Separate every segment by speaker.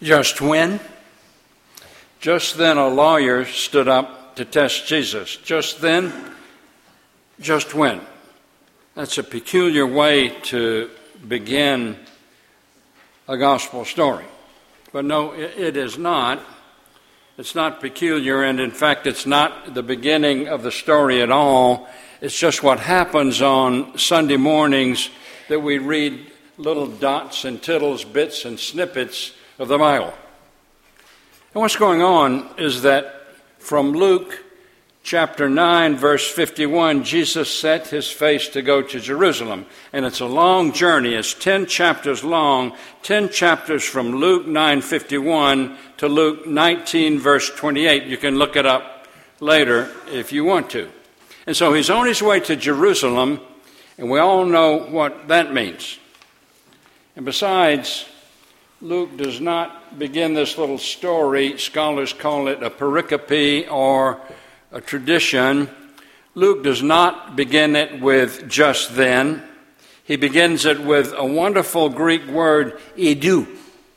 Speaker 1: Just when? Just then a lawyer stood up to test Jesus. Just then? Just when? That's a peculiar way to begin a gospel story. But no, it is not. It's not peculiar, and in fact, it's not the beginning of the story at all. It's just what happens on Sunday mornings that we read little dots and tittles, bits and snippets of the Bible. And what's going on is that from Luke chapter 9, verse 51, Jesus set his face to go to Jerusalem. And it's a long journey. It's 10 chapters long, 10 chapters from Luke 9:51 to Luke 19, verse 28. You can look it up later if you want to. And so he's on his way to Jerusalem, and we all know what that means. And besides, Luke does not begin this little story. Scholars call it a pericope or a tradition. Luke does not begin it with just then. He begins it with a wonderful Greek word, idou.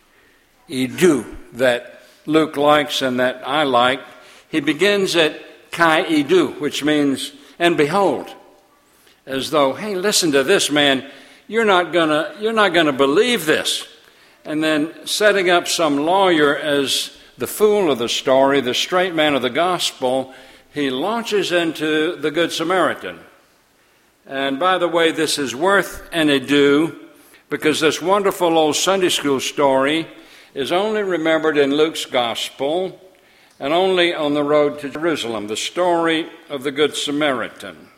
Speaker 1: Idou, that Luke likes and that I like. He begins it kai idou, which means, and behold, as though, hey, listen to this, man. You're not gonna believe this. And then setting up some lawyer as the fool of the story, the straight man of the gospel, he launches into the Good Samaritan. And by the way, this is worth an ado, because this wonderful old Sunday school story is only remembered in Luke's gospel and only on the road to Jerusalem, the story of the Good Samaritan.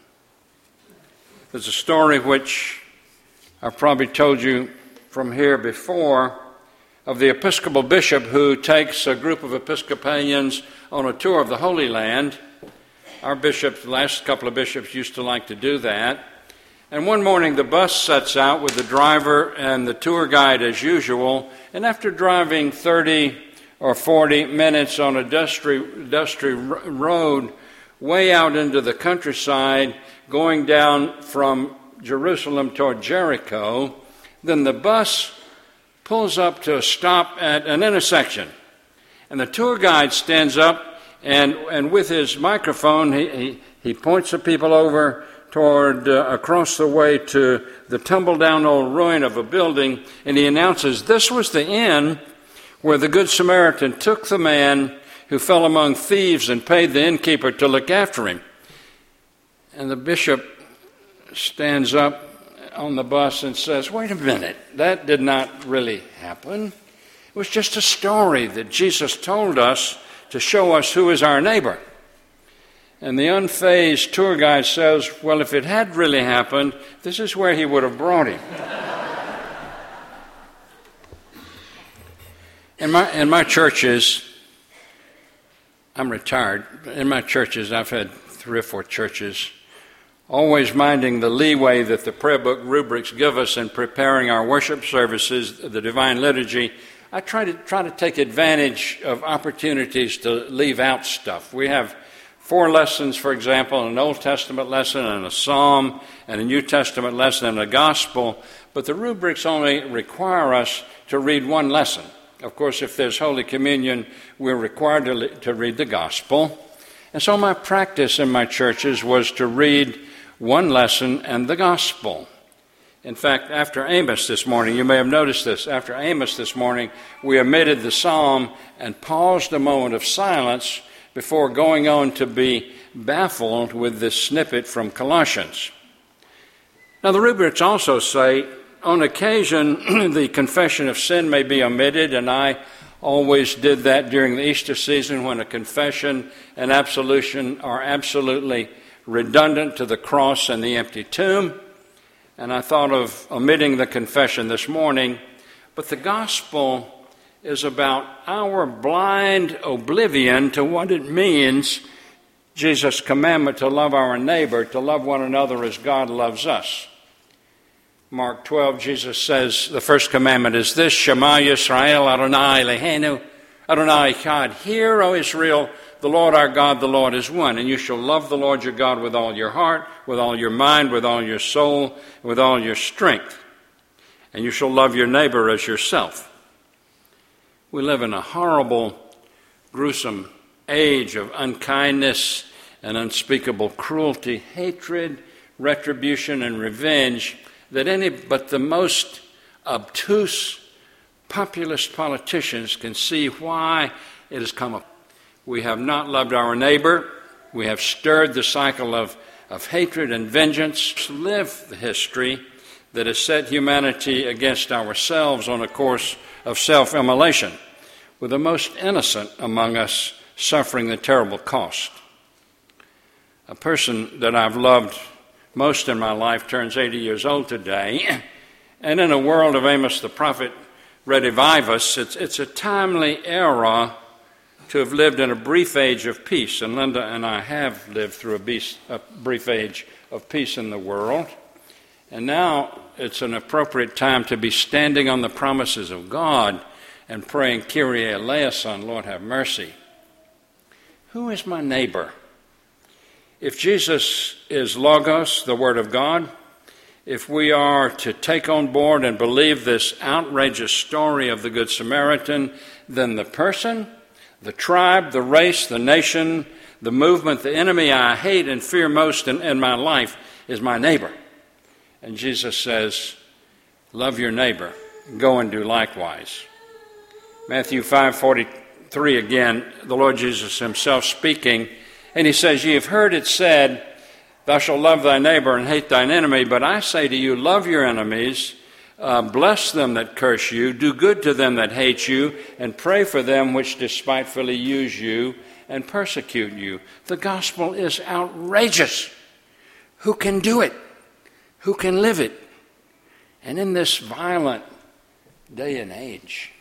Speaker 1: It's a story which I've probably told you from here before, of the Episcopal bishop who takes a group of Episcopalians on a tour of the Holy Land. Our bishops, the last couple of bishops, used to like to do that. And one morning the bus sets out with the driver and the tour guide as usual, and after driving 30 or 40 minutes on a dusty road way out into the countryside, going down from Jerusalem toward Jericho, then the bus pulls up to a stop at an intersection. And the tour guide stands up and with his microphone, he points the people over toward across the way to the tumble-down old ruin of a building, and he announces this was the inn where the Good Samaritan took the man who fell among thieves and paid the innkeeper to look after him. And the bishop stands up on the bus and says, wait a minute, that did not really happen. It was just a story that Jesus told us to show us who is our neighbor. And the unfazed tour guide says, well, if it had really happened, this is where he would have brought him. In my churches, I'm retired. In my churches, I've had 3 or 4 churches, always minding the leeway that the prayer book rubrics give us in preparing our worship services, the divine liturgy. I try to take advantage of opportunities to leave out stuff. We have 4 lessons, for example, an Old Testament lesson and a Psalm and a New Testament lesson and a Gospel, but the rubrics only require us to read 1 lesson. Of course, if there's Holy Communion, we're required to read the Gospel. And so my practice in my churches was to read 1 lesson and the Gospel. In fact, after Amos this morning, you may have noticed this, after Amos this morning, we omitted the Psalm and paused a moment of silence before going on to be baffled with this snippet from Colossians. Now, the rubrics also say, on occasion, the confession of sin may be omitted, and I always did that during the Easter season when a confession and absolution are absolutely redundant to the cross and the empty tomb. And I thought of omitting the confession this morning, but the gospel is about our blind oblivion to what it means, Jesus' commandment to love our neighbor, to love one another as God loves us. Mark 12, Jesus says, the first commandment is this, Shema Yisrael Adonai Eloheinu, Adonai Echad. Hear, O Israel, the Lord our God, the Lord is one. And you shall love the Lord your God with all your heart, with all your mind, with all your soul, with all your strength. And you shall love your neighbor as yourself. We live in a horrible, gruesome age of unkindness and unspeakable cruelty, hatred, retribution, and revenge that any but the most obtuse populist politicians can see why it has come up. We have not loved our neighbor. We have stirred the cycle of hatred and vengeance. Live the history that has set humanity against ourselves on a course of self-immolation, with the most innocent among us suffering the terrible cost. A person that I've loved most in my life turns 80 years old today, and in a world of Amos the prophet, redivivus, it's a timely era to have lived in a brief age of peace, and Linda and I have lived through a brief age of peace in the world. And now it's an appropriate time to be standing on the promises of God and praying, Kyrie eleison, Lord have mercy. Who is my neighbor? If Jesus is Logos, the Word of God, if we are to take on board and believe this outrageous story of the Good Samaritan, then the person, the tribe, the race, the nation, the movement, the enemy I hate and fear most in my life is my neighbor. And Jesus says, love your neighbor, go and do likewise. Matthew 5:43 again, the Lord Jesus himself speaking, and he says, ye have heard it said, thou shalt love thy neighbor and hate thine enemy, but I say to you, love your enemies, bless them that curse you, do good to them that hate you, and pray for them which despitefully use you and persecute you. The gospel is outrageous. Who can do it? Who can live it? And in this violent day and age.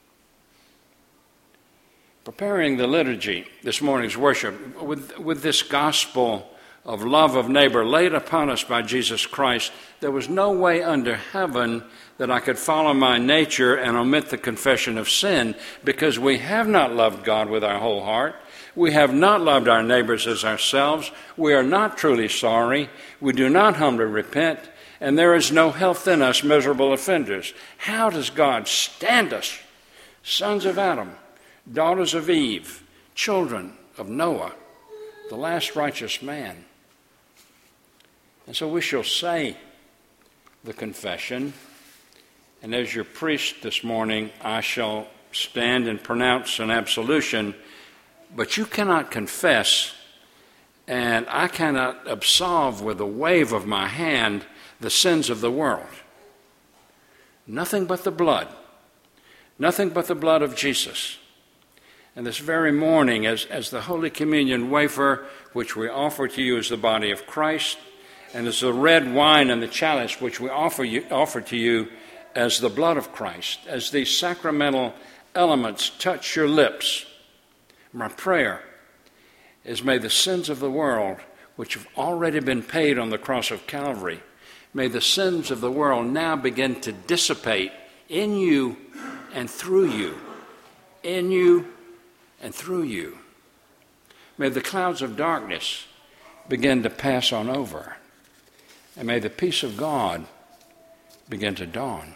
Speaker 1: Preparing the liturgy, this morning's worship, with this gospel of love of neighbor laid upon us by Jesus Christ, there was no way under heaven that I could follow my nature and omit the confession of sin, because we have not loved God with our whole heart. We have not loved our neighbors as ourselves. We are not truly sorry. We do not humbly repent. And there is no health in us, miserable offenders. How does God stand us, sons of Adam, daughters of Eve, children of Noah, the last righteous man? And so we shall say the confession. And as your priest this morning, I shall stand and pronounce an absolution. But you cannot confess, and I cannot absolve with a wave of my hand the sins of the world. Nothing but the blood. Nothing but the blood of Jesus. And this very morning, as the Holy Communion wafer, which we offer to you as the body of Christ, and as the red wine and the chalice, which we offer to you as the blood of Christ, as these sacramental elements touch your lips, my prayer is, may the sins of the world, which have already been paid on the cross of Calvary, may the sins of the world now begin to dissipate in you and through you. In you and through you. May the clouds of darkness begin to pass on over. And may the peace of God begin to dawn.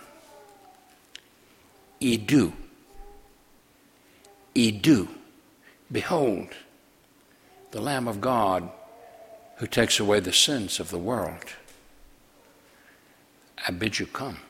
Speaker 1: Idu. Idu. Behold, the Lamb of God who takes away the sins of the world. I bid you come.